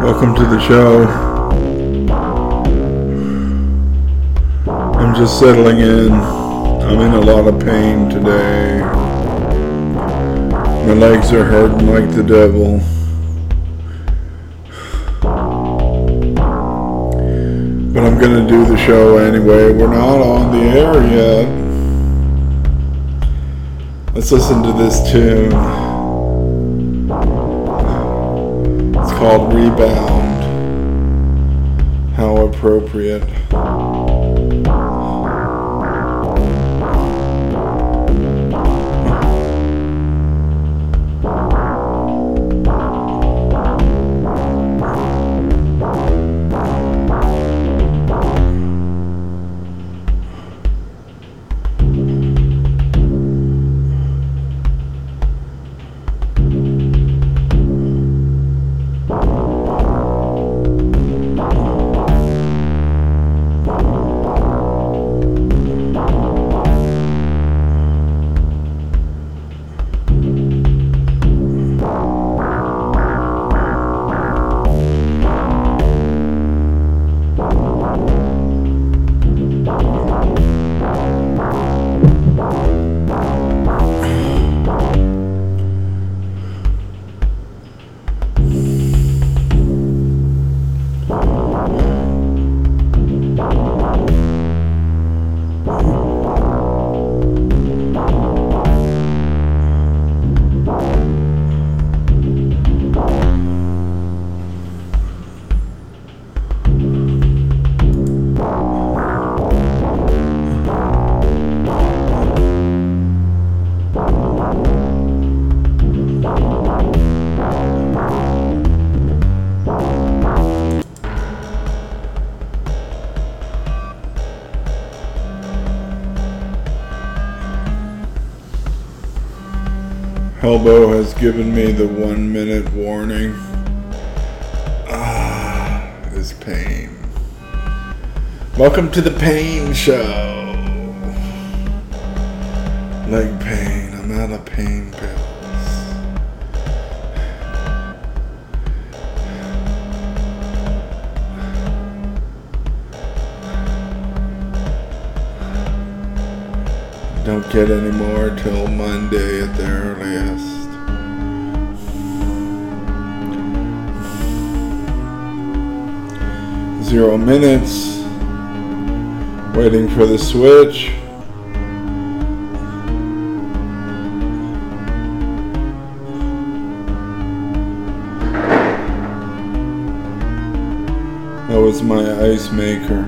Welcome to the show. I'm just settling in. I'm in a lot of pain today. My legs are hurting like the devil. But I'm gonna do the show anyway. We're not on the air yet. Let's listen to this tune. It's called Rebound. How appropriate. Elbow has given me the 1 minute warning. This pain. Welcome to the pain show. Leg pain. I'm out of pain pills. Don't get any more till Monday at the earliest. Zero minutes. Waiting for the switch. That was my ice maker.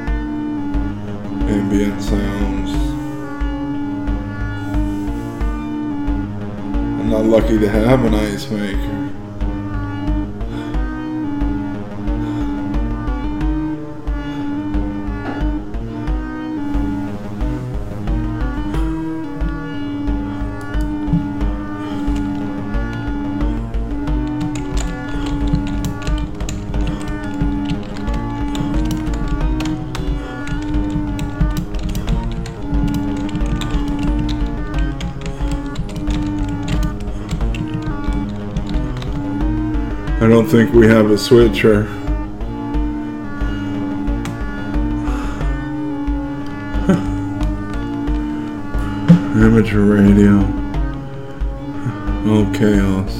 Ambient sounds. I'm not lucky to have an ice maker. I don't think we have a switcher. Amateur radio. Oh, chaos.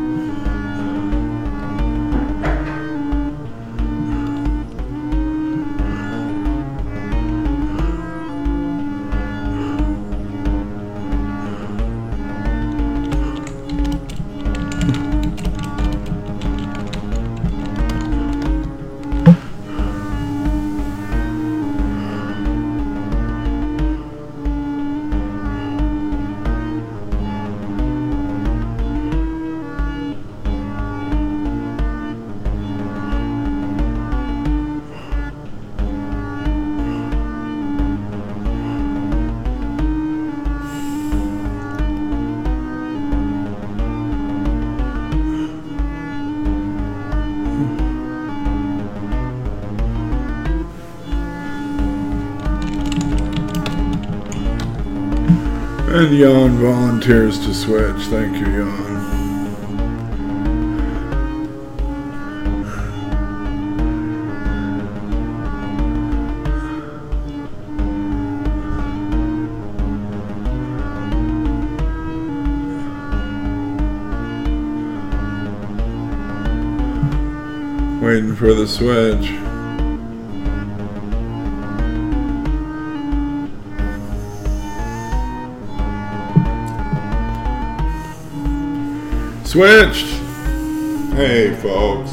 And Jan volunteers to switch. Thank you, Jan. Waiting for the switch. Switched! Hey folks.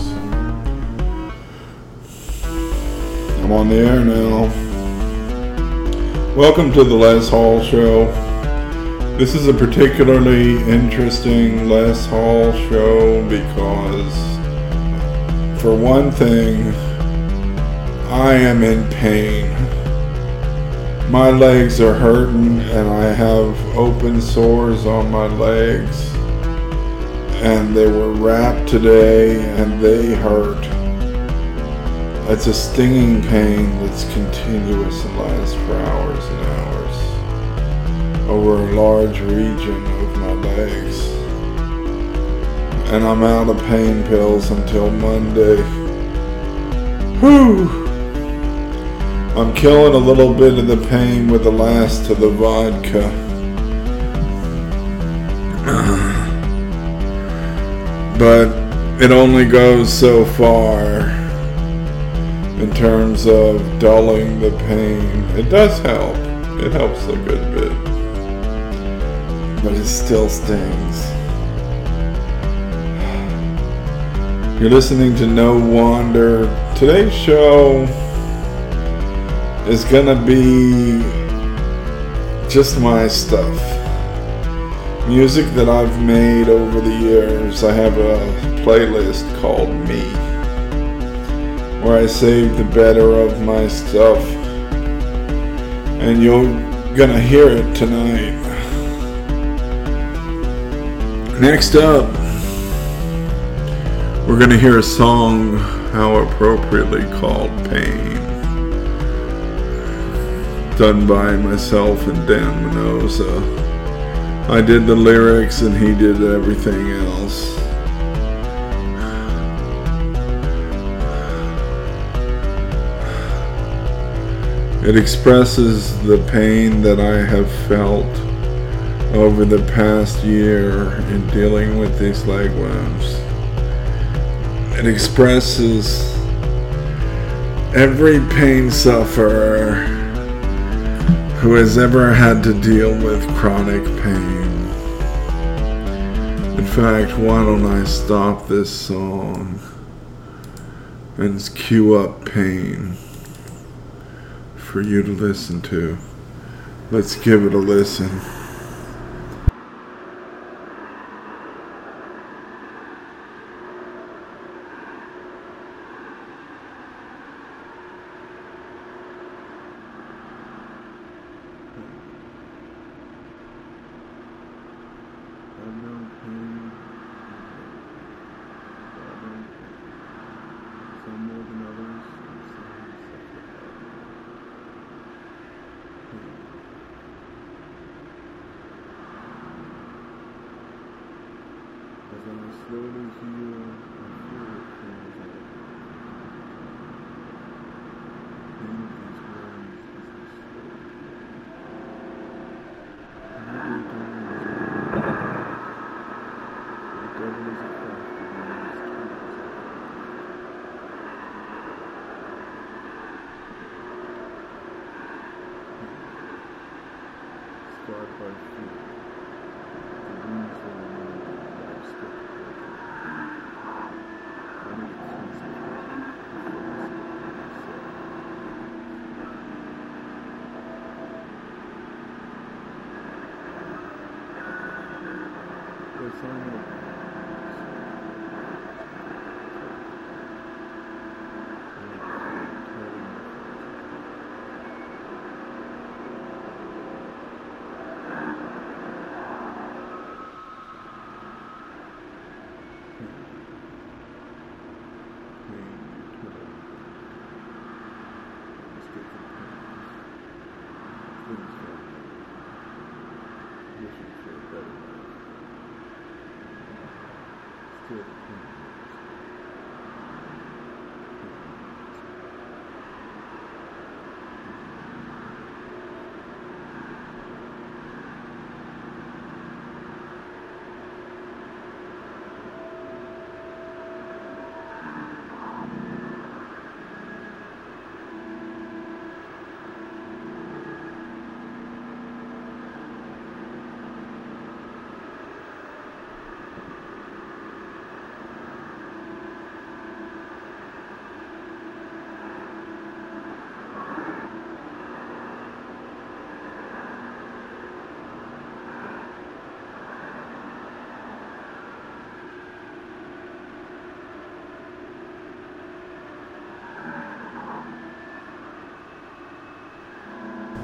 I'm on the air now. Welcome to the Les Hall Show. This is a particularly interesting Les Hall show because, for one thing, I am in pain. My legs are hurting and I have open sores on my legs. And they were wrapped today and they hurt. It's a stinging pain that's continuous and lasts for hours and hours over a large region of my legs. And I'm out of pain pills until Monday. Whew! I'm killing a little bit of the pain with the last of the vodka. But it only goes so far in terms of dulling the pain. It does help. It helps a good bit. But it still stings. You're listening to No Wonder. Today's show is gonna be just my stuff. Music that I've made over the years. I have a playlist called Me, where I save the better of my stuff, and you're gonna hear it tonight. Next up, we're gonna hear a song, how appropriately called Pain, done by myself and Dan Mendoza. I did the lyrics and he did everything else. It expresses the pain that I have felt over the past year in dealing with these leg wounds. It expresses every pain sufferer who has ever had to deal with chronic pain. In fact, why don't I stop this song and cue up Pain for you to listen to. Let's give it a listen.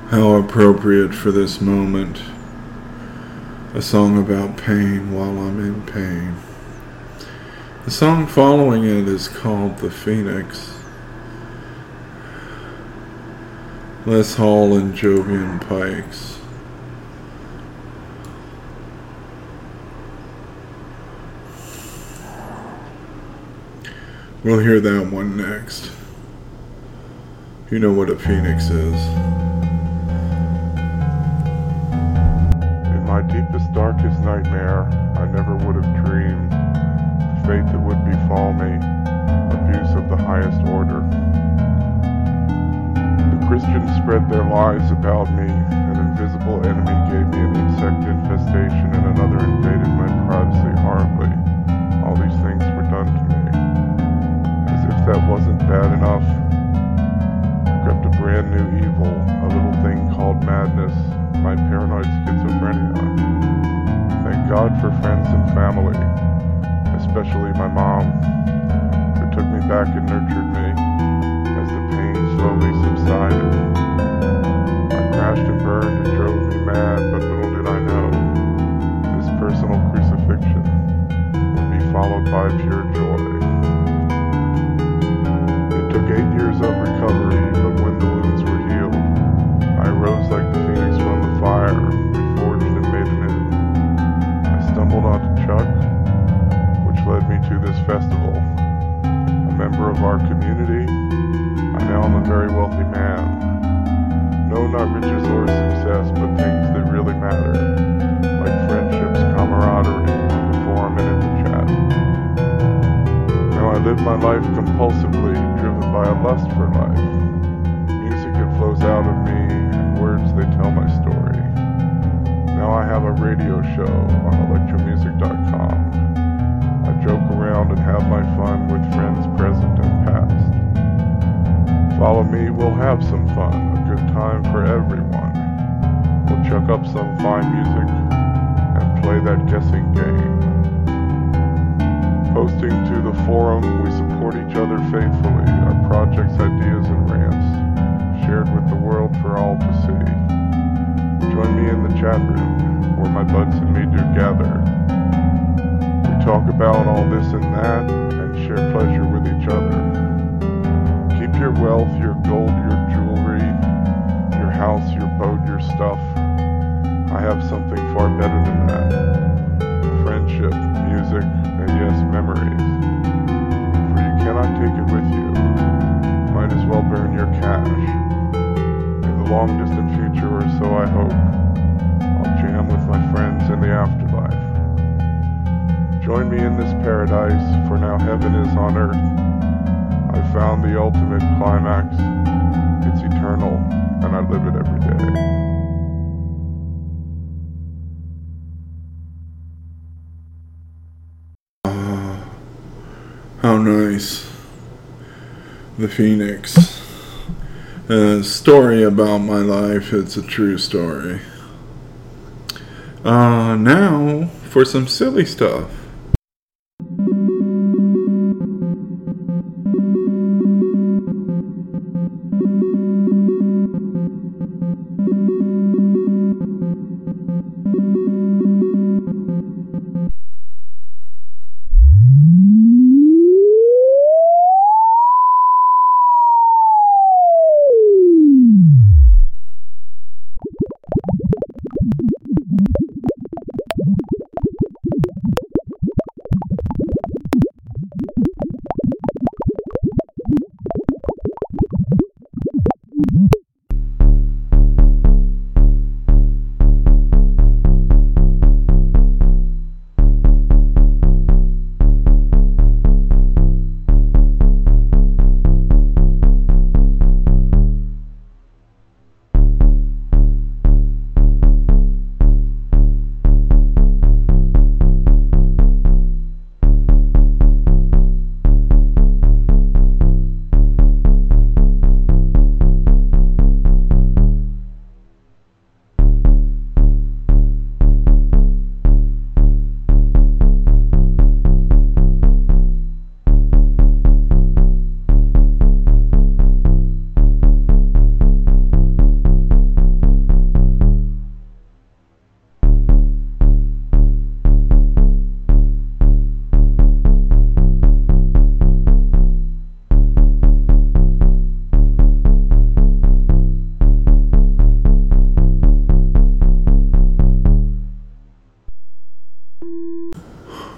How appropriate for this moment. A song about pain while I'm in pain. The song following it is called The Phoenix. Les Hall and Jovian Pikes. We'll hear that one next. You know what a phoenix is. In my deepest, darkest nightmare, I never would have dreamed the fate that would befall me, abuse of the highest order. The Christians spread their lies about me, an invisible enemy gave me an insect infestation, and another invaded my privacy horribly. All these things were done to me. As if that wasn't bad enough, crept a brand new evil, a little thing called madness, my paranoid schizophrenia. Thank God for friends and family, especially my mom, who took me back and nurtured me as the pain slowly subsided. I crashed and burned and drove me mad, but little did I know, this personal crucifixion would be followed by pure joy. It took 8 years of recovery, but when the wounds were healed, I rose like the phoenix from the fire, reforged and made anew. I stumbled onto Chuck, which led me to this festival. A member of our community, I now am a very wealthy man. No, not riches or success, but things that really matter, like friendships, camaraderie, the forum, and in the chat. Now I live my life compulsively, driven by a lust for life. Music, it flows out of me, and words, they tell my story. Now I have a radio show on electromusic.com. I joke around and have my fun with friends present and past. Follow me, we'll have some fun, a good time for everyone. We'll chuck up some fine music and play that guessing game. Posting to the forum, we support each other faithfully, our projects, ideas, and rants, shared with the world for all to see. Join me in the chat room, where my buds and me do gather. We talk about all this and that, and share pleasure with each other. Keep your wealth, your gold, your jewelry, your house, your boat, your stuff. I have something far better than that. Friendship, music, and yes, memories. For you cannot take it with you. Might as well burn your cash. In the long distant future, or so I hope, I'll jam with my friends in the afterlife. Join me in this paradise, for now heaven is on earth. I've found the ultimate climax. It's eternal, and I live it every day. How nice. The Phoenix. A story about my life. It's a true story. Now for some silly stuff.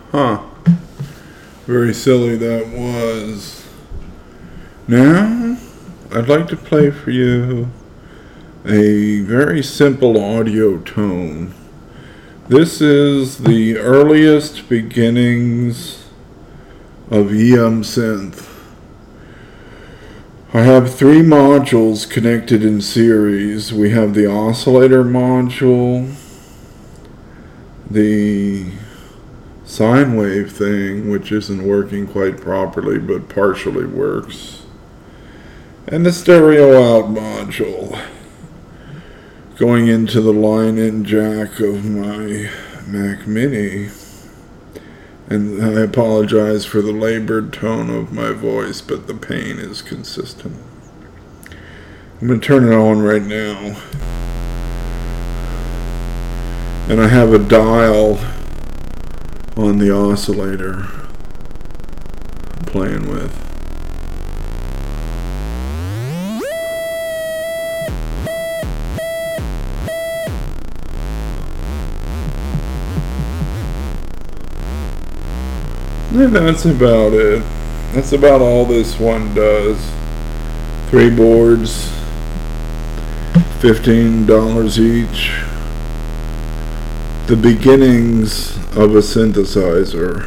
Huh. Very silly that was. Now, I'd like to play for you a very simple audio tone. This is the earliest beginnings of EM Synth. I have 3 modules connected in series. We have the oscillator module, the sine wave thing, which isn't working quite properly but partially works, and the stereo out module going into the line-in jack of my Mac Mini. And I apologize for the labored tone of my voice, but the pain is consistent. I'm going to turn it on right now. And I have a dial on the oscillator I'm playing with. And that's about it. That's about all this one does. 3 boards, $15 each. The beginnings of a synthesizer.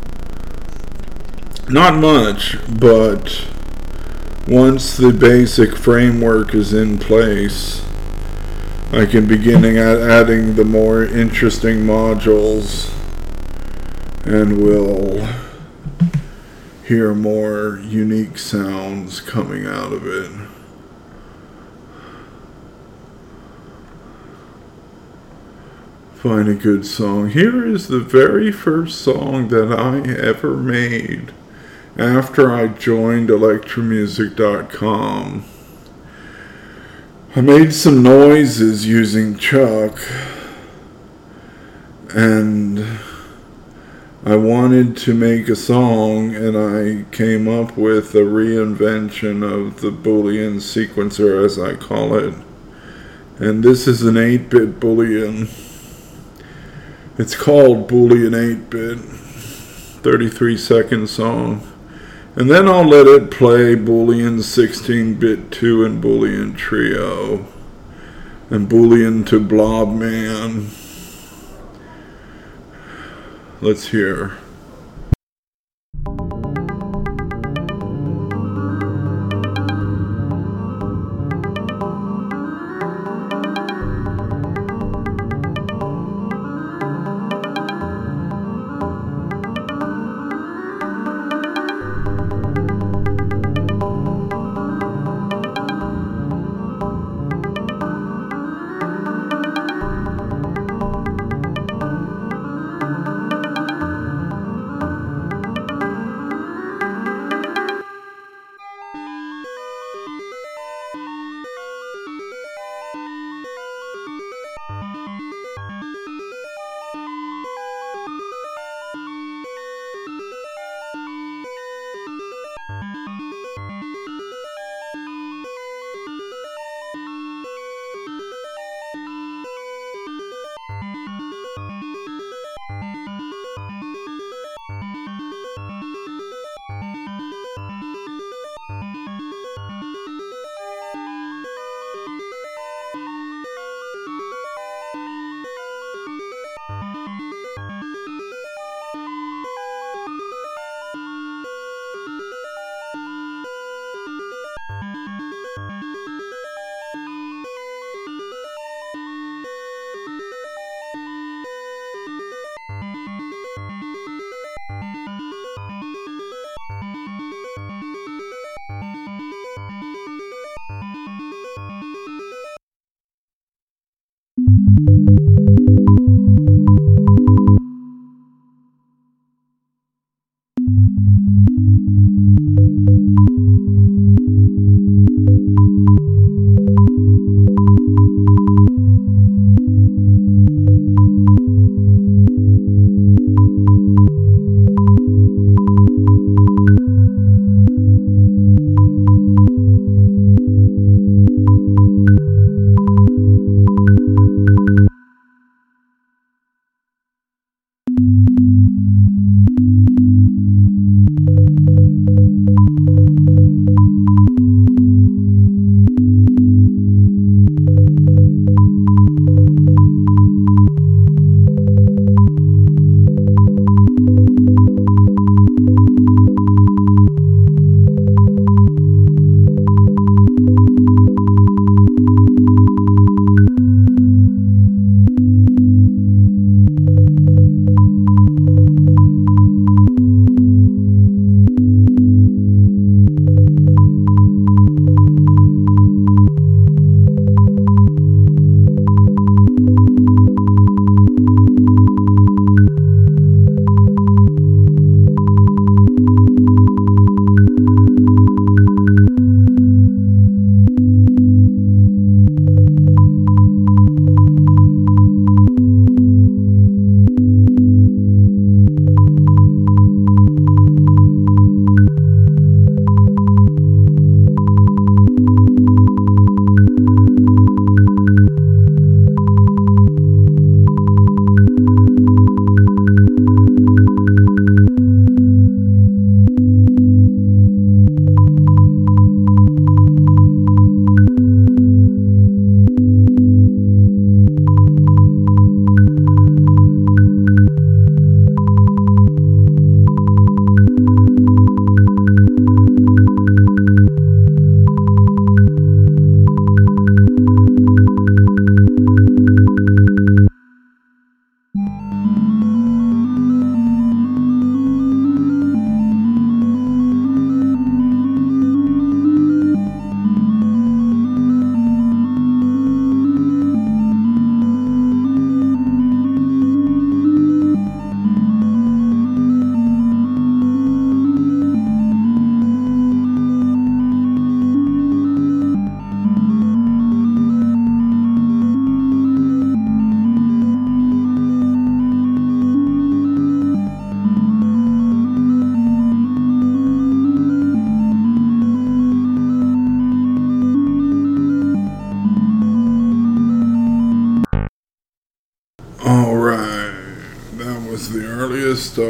Not much, but once the basic framework is in place, I can begin adding the more interesting modules, and we'll hear more unique sounds coming out of it. Find a good song. Here is the very first song that I ever made after I joined electromusic.com. I made some noises using Chuck, and I wanted to make a song, and I came up with a reinvention of the Boolean sequencer, as I call it. And this is an 8-bit Boolean. It's called Boolean 8-bit, 33-second song. And then I'll let it play Boolean 16-bit 2 and Boolean trio, and Boolean to Blobman. Let's hear.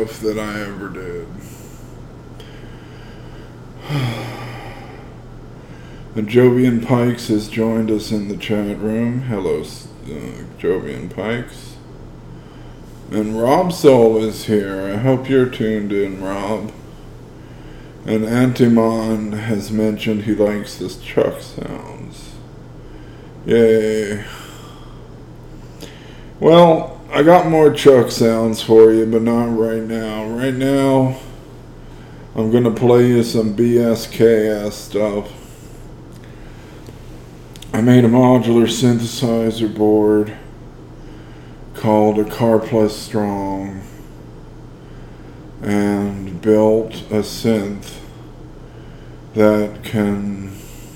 stuff that I ever did. And Jovian Pikes has joined us in the chat room. Hello, Jovian Pikes. And Rob Soul is here. I hope you're tuned in, Rob. And Antimon has mentioned he likes the chuck sounds. Yay. Well, I got more chuck sounds for you, but not right now. Right now, I'm going to play you some BSKS stuff. I made a modular synthesizer board called a Car Plus Strong and built a synth that can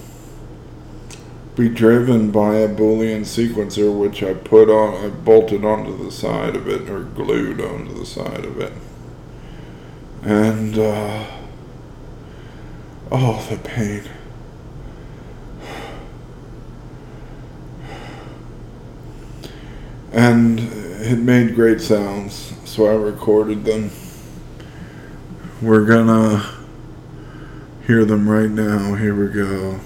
be driven by a Boolean sequencer, which I bolted onto the side of it, or glued onto the side of it. And oh, the pain. And it made great sounds, so I recorded them. We're gonna hear them right now. Here we go.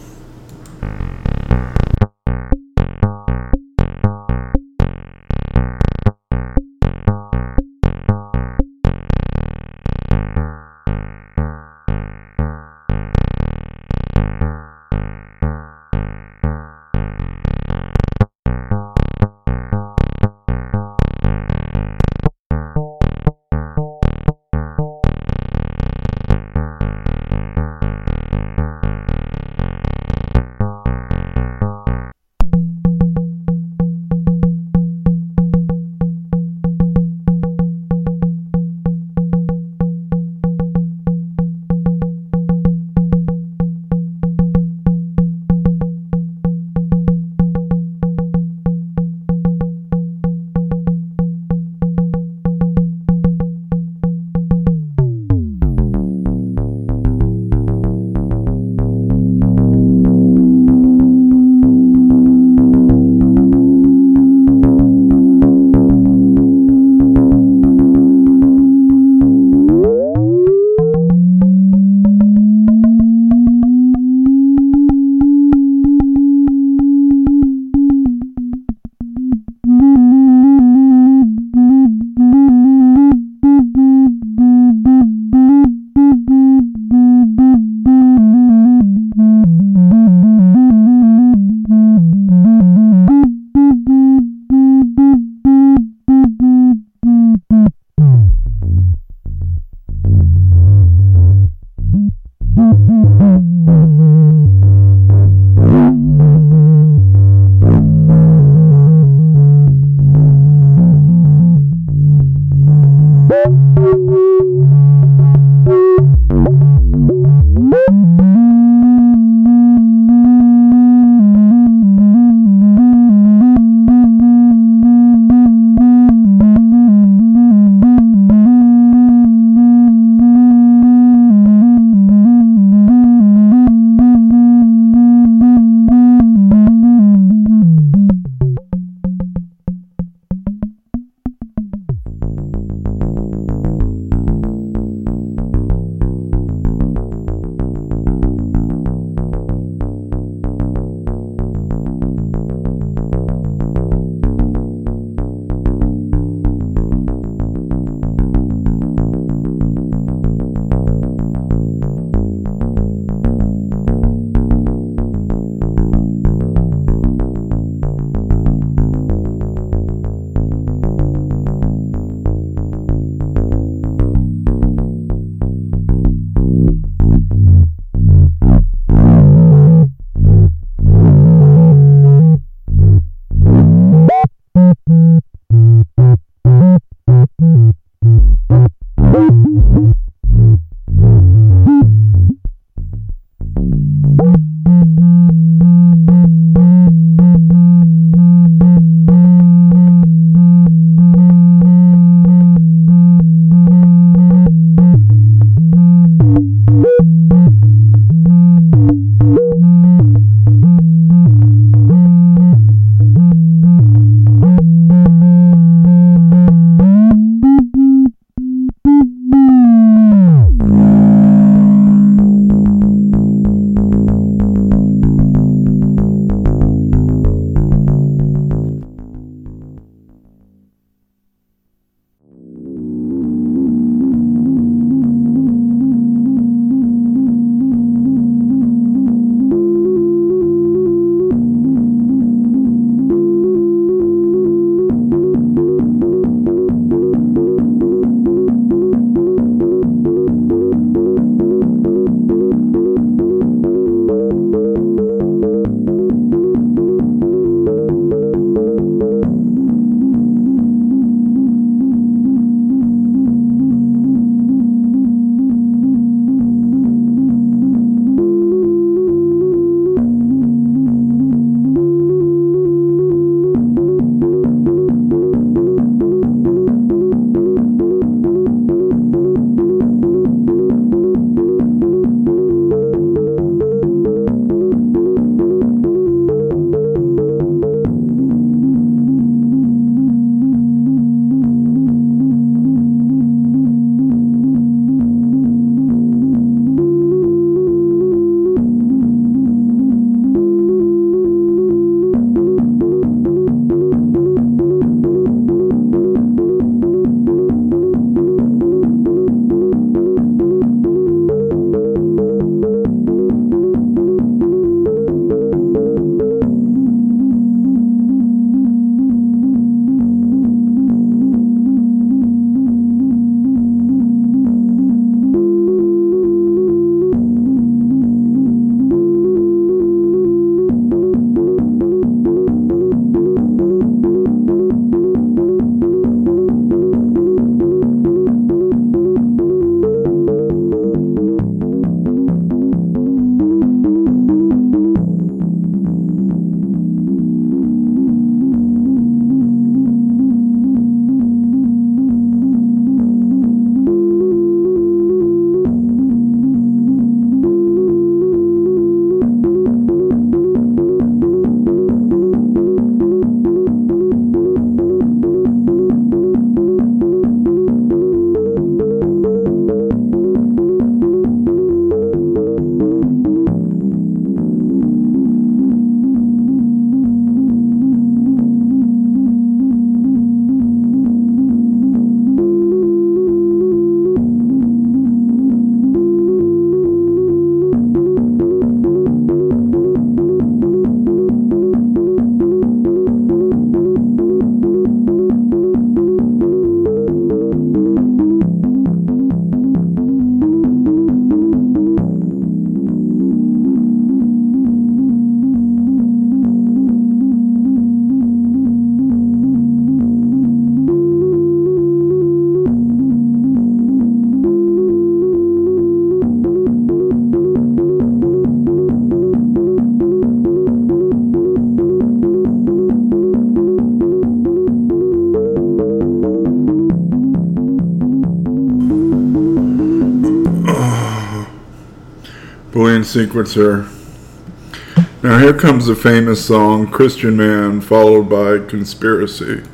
Boolean sequencer. Now here comes the famous song Christian Man followed by Conspiracy.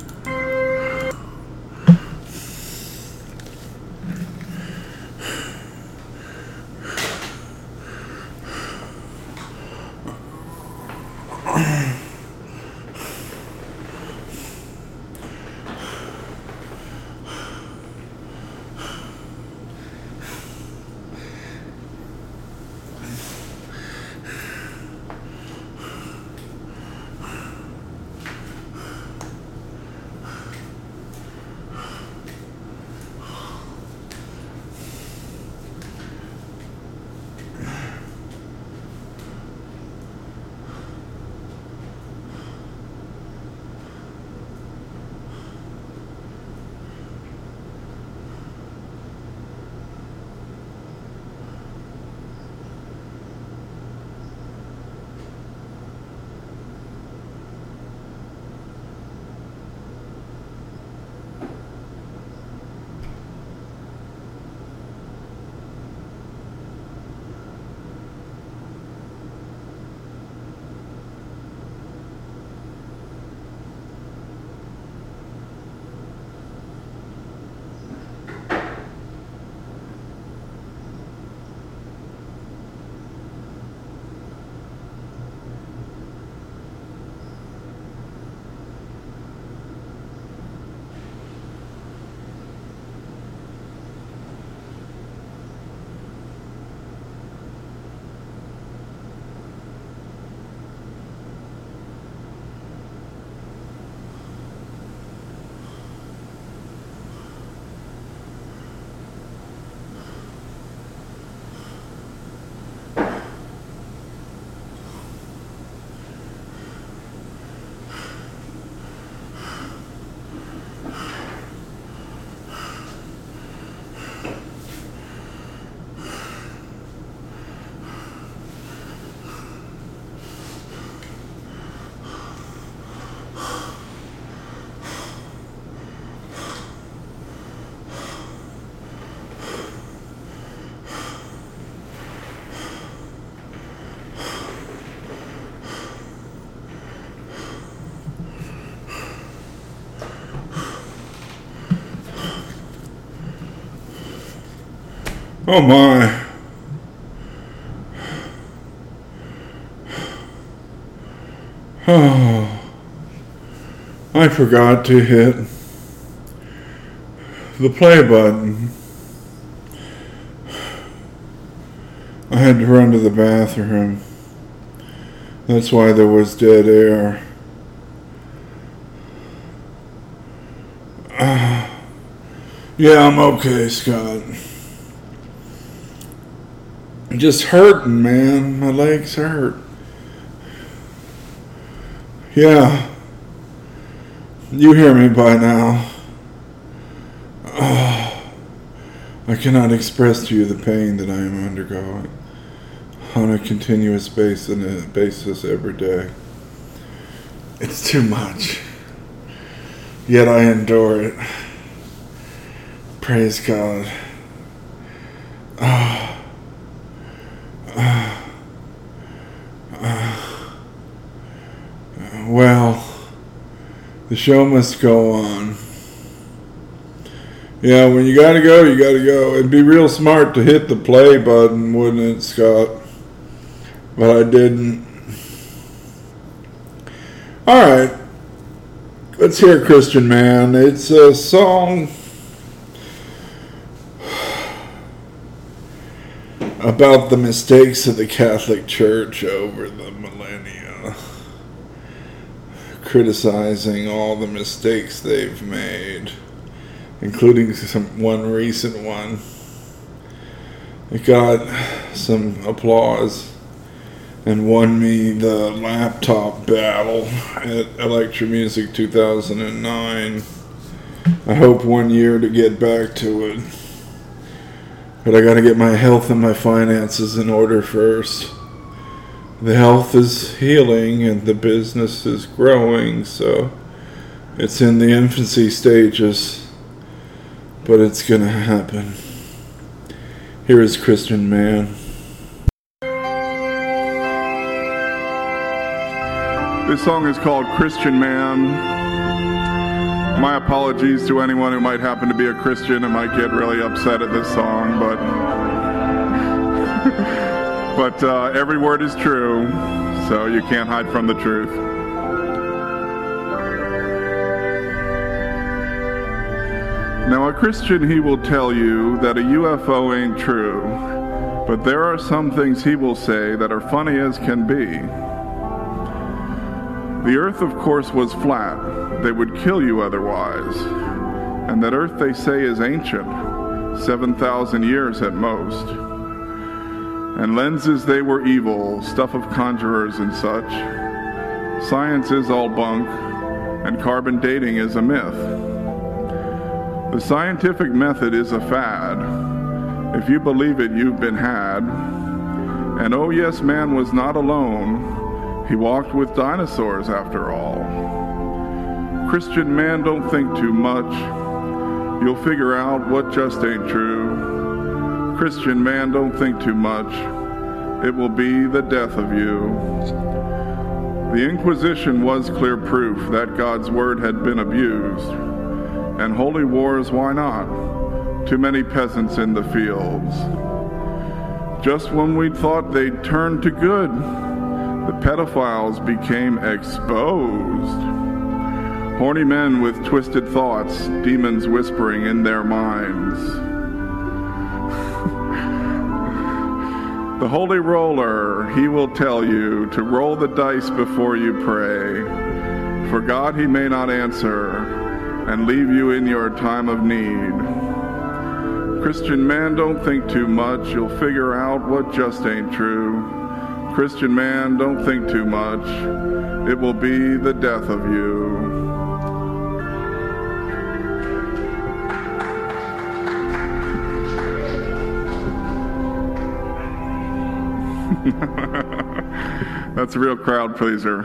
Oh my. Oh, I forgot to hit the play button. I had to run to the bathroom. That's why there was dead air. Yeah, I'm okay, Scott. Just hurting, man. My legs hurt. Yeah. You hear me by now. Oh, I cannot express to you the pain that I am undergoing on a continuous basis every day. It's too much. Yet I endure it. Praise God. Well, the show must go on. Yeah, when you gotta go, you gotta go. It'd be real smart to hit the play button, wouldn't it, Scott? But I didn't. Alright. Let's hear Christian Man. It's a song about the mistakes of the Catholic Church over the millennia, criticizing all the mistakes they've made, including one recent one. It got some applause and won me the laptop battle at Electromusic 2009. I hope one year to get back to it. But I gotta get my health and my finances in order first. The health is healing and the business is growing, so it's in the infancy stages. But it's gonna happen. Here is Christian Man. This song is called Christian Man. My apologies to anyone who might happen to be a Christian and might get really upset at this song, but every word is true, so you can't hide from the truth. Now, a Christian, he will tell you that a UFO ain't true, but there are some things he will say that are funny as can be. The earth, of course, was flat. They would kill you otherwise. And that earth, they say, is ancient, 7,000 years at most. And lenses, they were evil, stuff of conjurers and such. Science is all bunk, and carbon dating is a myth. The scientific method is a fad. If you believe it, you've been had. And oh yes, man was not alone. He walked with dinosaurs after all. Christian man, don't think too much. You'll figure out what just ain't true. Christian man, don't think too much. It will be the death of you. The Inquisition was clear proof that God's word had been abused. And holy wars, why not? Too many peasants in the fields. Just when we thought they'd turn to good, the pedophiles became exposed. Horny men with twisted thoughts, demons whispering in their minds. The holy roller, he will tell you to roll the dice before you pray. For God he may not answer and leave you in your time of need. Christian man, don't think too much. You'll figure out what just ain't true. Christian man, don't think too much. It will be the death of you. That's a real crowd pleaser.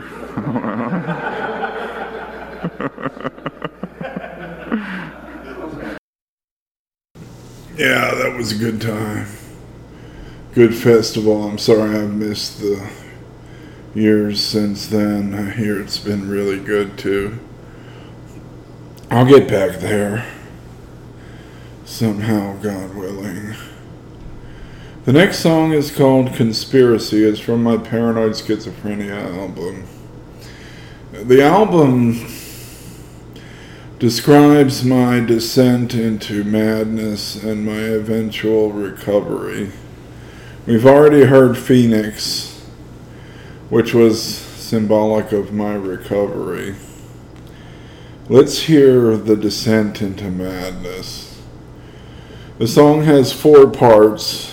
Yeah, that was a good time. Good festival. I'm sorry I've missed the years since then. I hear it's been really good too. I'll get back there. Somehow, God willing. The next song is called Conspiracy. It's from my Paranoid Schizophrenia album. The album describes my descent into madness and my eventual recovery. We've already heard Phoenix, which was symbolic of my recovery. Let's hear the descent into madness. The song has 4 parts,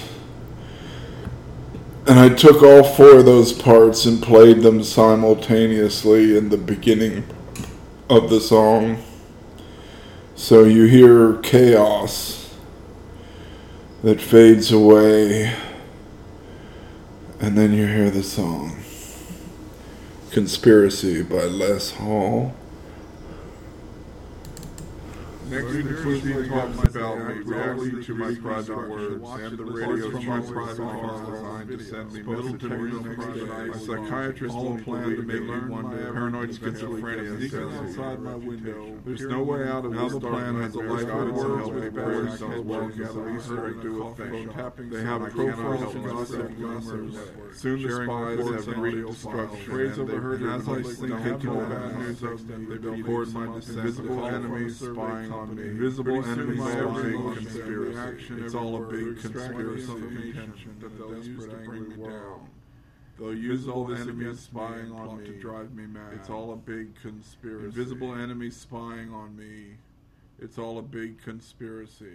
and I took all 4 of those parts and played them simultaneously in the beginning of the song. So you hear chaos that fades away, and then you hear the song. Conspiracy by Les Hall. Next conspiracy talks about me, reacting to my private words, and the radio from my private songs designed to send me messages. A psychiatrist won't plan to make me one day paranoid schizophrenia sneaking outside my window. There's no way out of this. The plan has a life that will help me prayers don't work together. Easter egg do affection. They have profiles and gossip rumors. Soon the spies have been destruction. Phrase overheard as I sink into bad news of them. They record my invisible enemies spying on me. Invisible enemies spying conspiracy. It's all a big conspiracy. That they'll use to bring me down. They'll use all the enemies spying on me to drive me mad. It's all a big conspiracy. Invisible enemies spying on me. It's all a big conspiracy.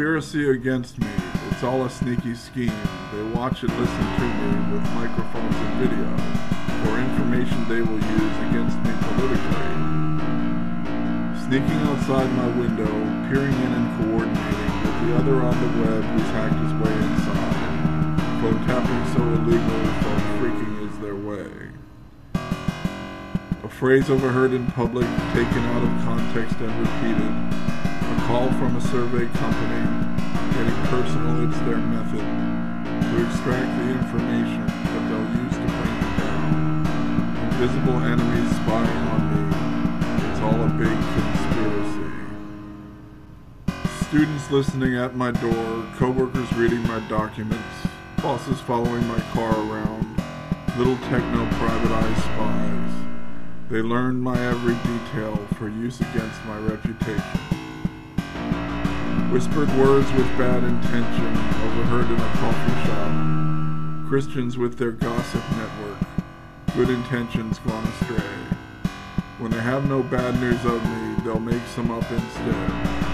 conspiracy against me. It's all a sneaky scheme. They watch and listen to me with microphones and video for information they will use against me politically. Sneaking outside my window, peering in and coordinating with the other on the web who's hacked his way inside. Phone tapping so illegal, phone freaking is their way. A phrase overheard in public, taken out of context and repeated. A call from a survey company, getting personal, it's their method to extract the information that they'll use to bring me down. Invisible enemies spying on me, it's all a big conspiracy. Students listening at my door, coworkers reading my documents, bosses following my car around, little techno private eye spies. They learn my every detail for use against my reputation. Whispered words with bad intention, overheard in a coffee shop. Christians with their gossip network, good intentions gone astray. When they have no bad news of me, they'll make some up instead.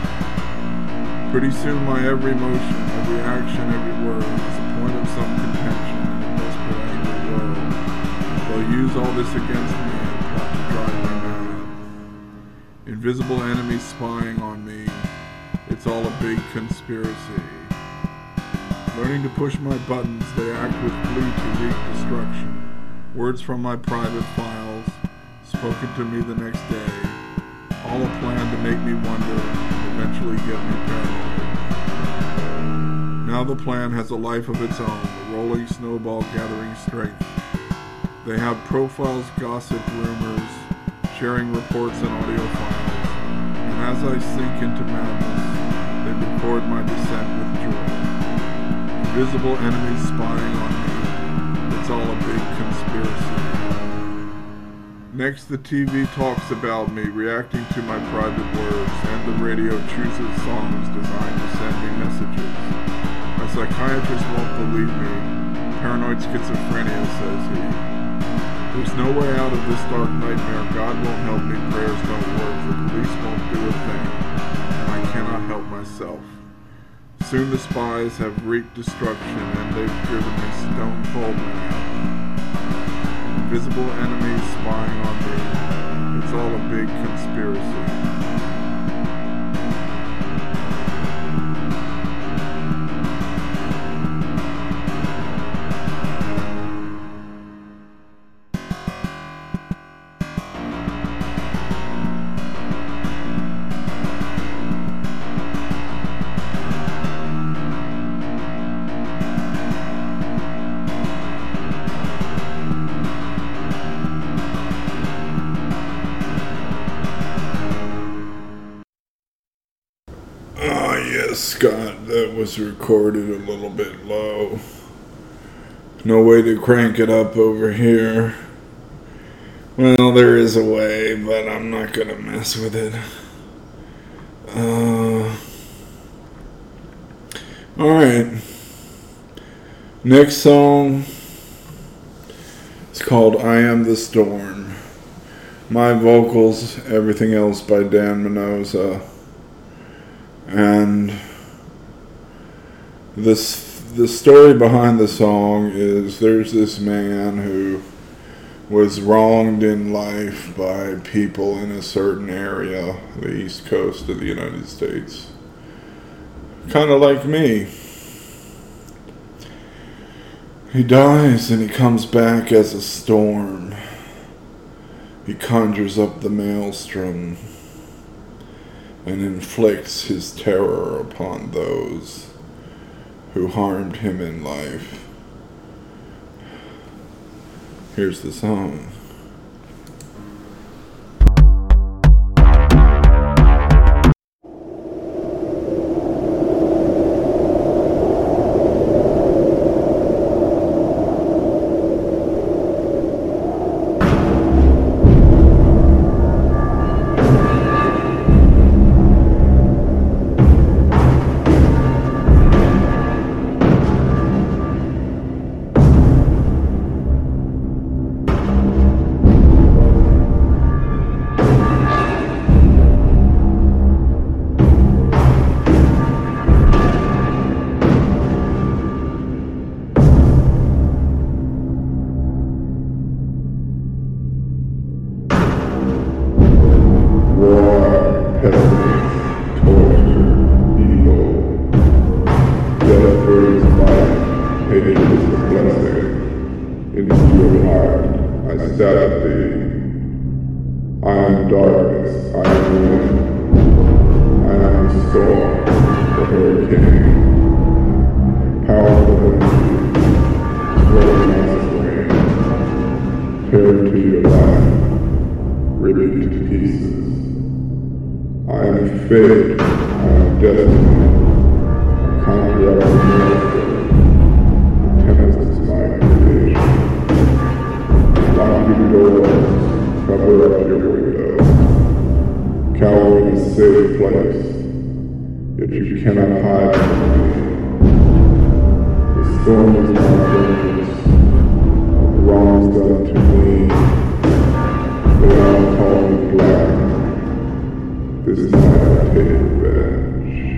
Pretty soon my every motion, every action, every word is a point of some contention in a desperate angry world. They'll use all this against me and plot to drive me mad. Invisible enemies spying on me. It's all a big conspiracy. Learning to push my buttons, they act with glee to wreak destruction. Words from my private files, spoken to me the next day. All a plan to make me wonder and eventually get me paranoid. Now the plan has a life of its own, a rolling snowball gathering strength. They have profiles, gossip, rumors, sharing reports and audio files. And as I sink into madness, they record my descent with joy. Invisible enemies spying on me. It's all a big conspiracy. Next, the TV talks about me, reacting to my private words, and the radio chooses songs designed to send me messages. My psychiatrist won't believe me. Paranoid schizophrenia, says he. There's no way out of this dark nightmare. God won't help me. Prayers don't work. The police won't do a thing. I cannot help myself. Soon the spies have wreaked destruction and they've driven me stone cold mad. Invisible enemies spying on me. It's all a big conspiracy. Scott, that was recorded a little bit low. No way to crank it up over here. Well, there is a way, but I'm not gonna mess with it. Alright. Next song is called I Am the Storm. My vocals, everything else by Dan Mendoza. And the story behind the song is there's this man who was wronged in life by people in a certain area, the East Coast of the United States. Kind of like me. He dies and he comes back as a storm. He conjures up the maelstrom and inflicts his terror upon those who harmed him in life. Here's the song. blessing into your heart. I set thee. I am darkness, I am wind, I am the storm, the hurricane, powerful energy, swirling as rain, tear to your life, rip it to pieces. I am fate, I am destiny, I conjure up the miracle, the tempest is my creation. Lock your doors, cover up your window, cower in a safe place, yet you cannot hide from me. The storm is my vengeance, the wrongs done to me, they all call me black. This night I take revenge.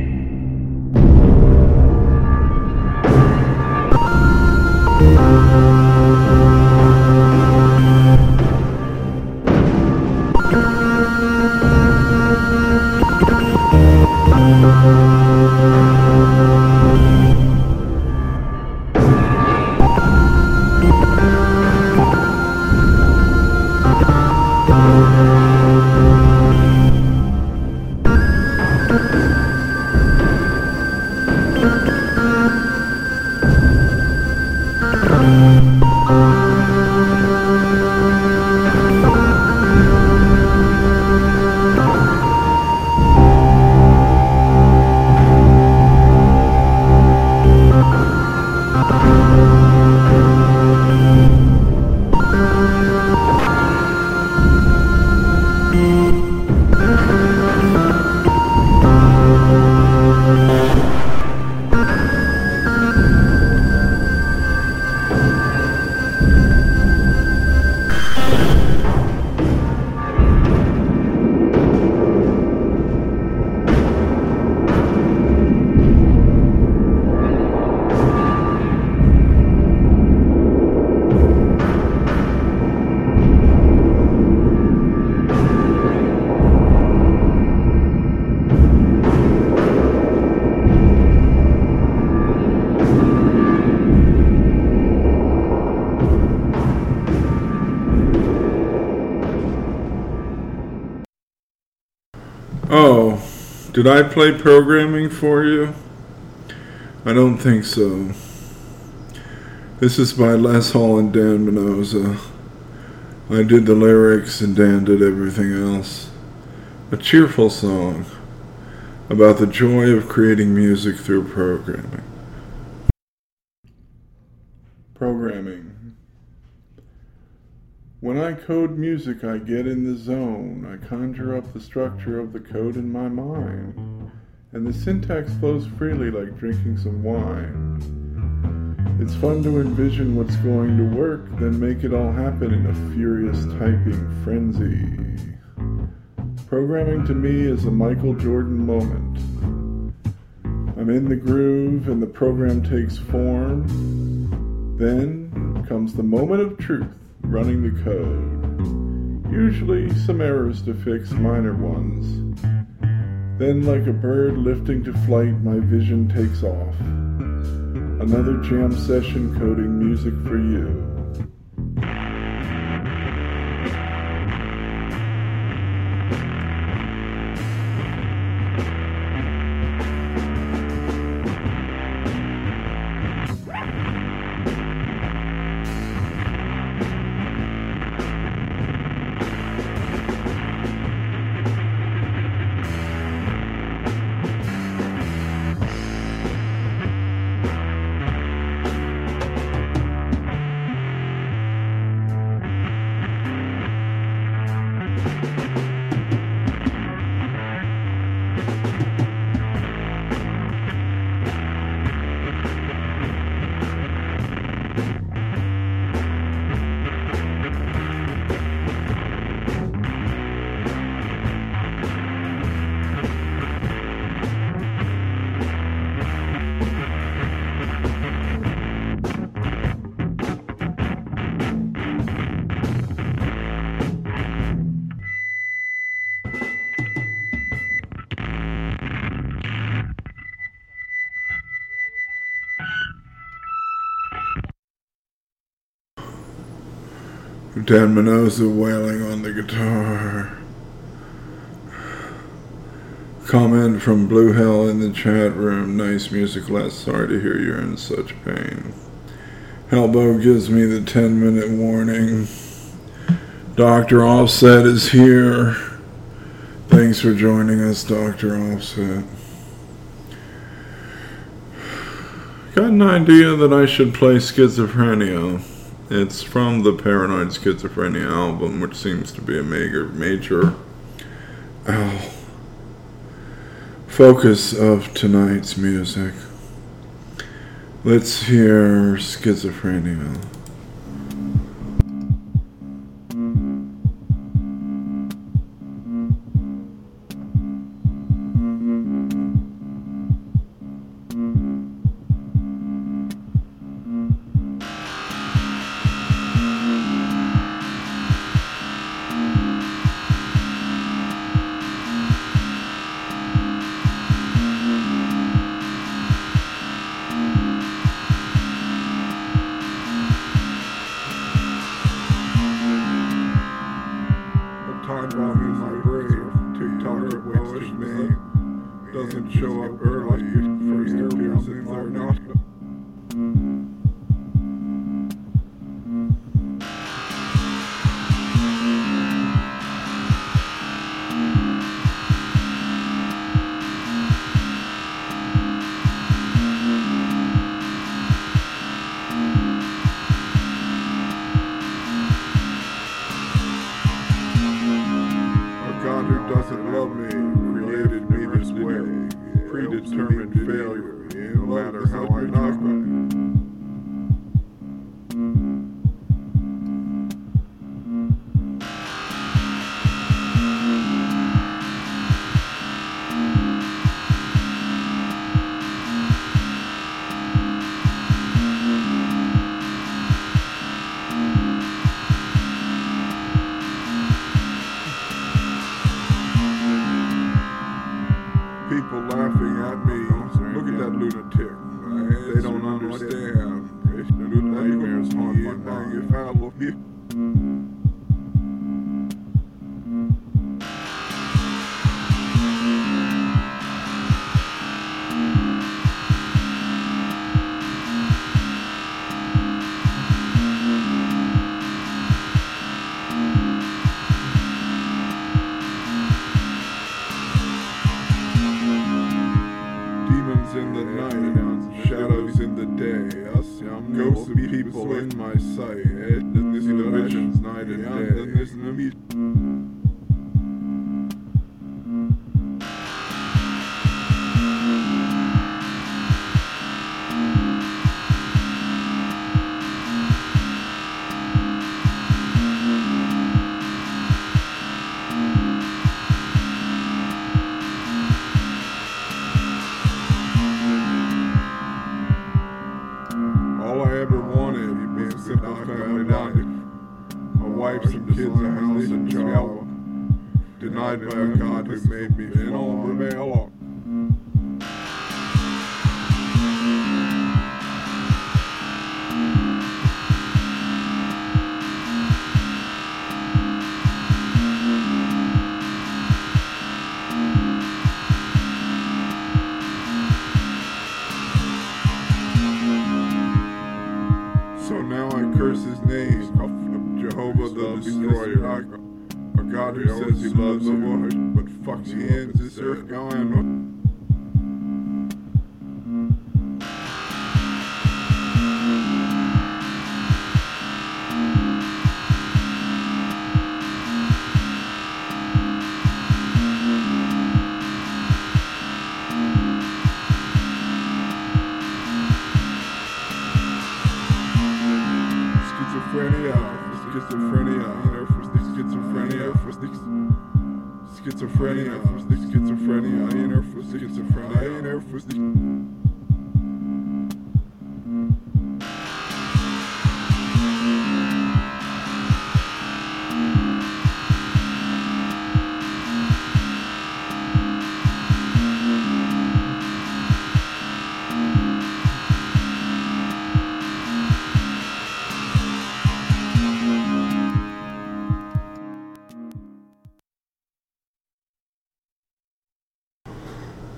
Oh, did I play programming for you? I don't think so. This is by Les Hall and Dan Mendoza. I did the lyrics and Dan did everything else. A cheerful song about the joy of creating music through programming. Programming. When I code music, I get in the zone. I conjure up the structure of the code in my mind, and the syntax flows freely like drinking some wine. It's fun to envision what's going to work, then make it all happen in a furious typing frenzy. Programming to me is a Michael Jordan moment. I'm in the groove and the program takes form. Then comes the moment of truth. Running the code, usually some errors to fix, minor ones. Then like a bird lifting to flight, my vision takes off. Another jam session coding music for you. Dan Minoza wailing on the guitar. Comment from Blue Hell in the chat room. Nice music, Les. Sorry to hear you're in such pain. Hellbow gives me the 10-minute warning. Dr. Offset is here. Thanks for joining us, Dr. Offset. Got an idea that I should play Schizophrenia. It's from the Paranoid Schizophrenia album, which seems to be a major focus of tonight's music. Let's hear Schizophrenia.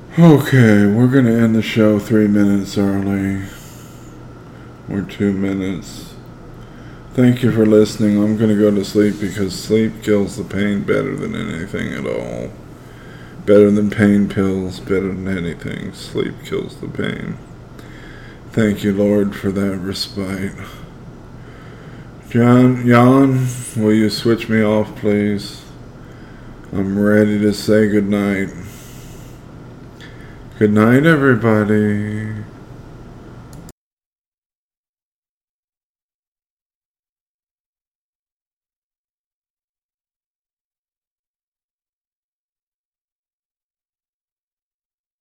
Okay, we're going to end the show 3 minutes early. Or 2 minutes. Thank you for listening. I'm going to go to sleep because sleep kills the pain better than anything at all. Better than pain pills, better than anything. Sleep kills the pain. Thank you, Lord, for that respite. Jan, will you switch me off, please? I'm ready to say goodnight. Good night, everybody.